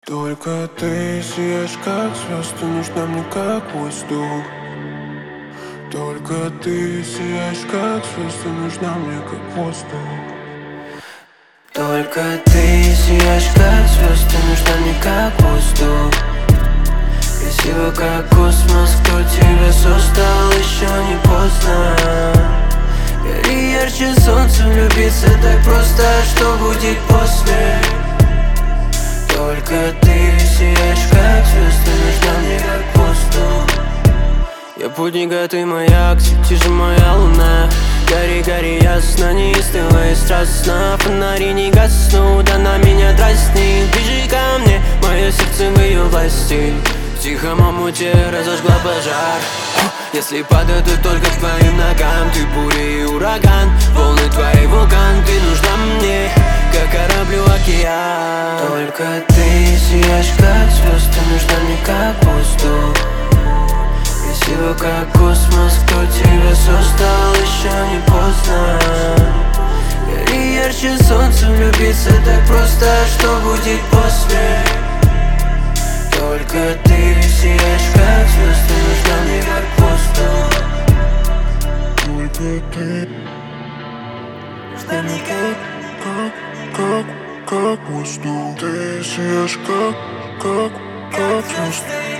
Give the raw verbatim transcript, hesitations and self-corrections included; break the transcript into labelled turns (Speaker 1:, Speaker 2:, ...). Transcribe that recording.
Speaker 1: Только ты сияешь как звезда, нужна мне как воздух. Только ты сияешь как звезда, нужна мне как воздух. Только ты сияешь как звезда, нужна мне как воздух. Красиво как космос, кто тебя создал, еще не поздно. Гори ярче солнца, влюбиться так просто, что будет после. Только ты сияешь как звезда, нужна мне как воздух. Я путник, а ты маяк, ты же моя луна. Гори, гори ясно, неистово и страстно. Фонари не гаснут, она меня дразнит. Ближе ко мне, мое сердце в ее власти. В тихом омуте разожгла пожар. Если падаю, то только к твоим ногам. Ты буря и ураган, волны твои вулкан. Ты нужна мне, как кораблю океан. Только ты сияешь как звезда, нужна мне как воздух. Красиво как космос, кто тебя создал, еще не поздно. Гори ярче солнца, влюбиться так просто, что будет после. Только ты сияешь как звезда, нужна мне как воздух. Только ты нужна мне как, как, как, как воздух. Ты сияешь как, как, как звезда.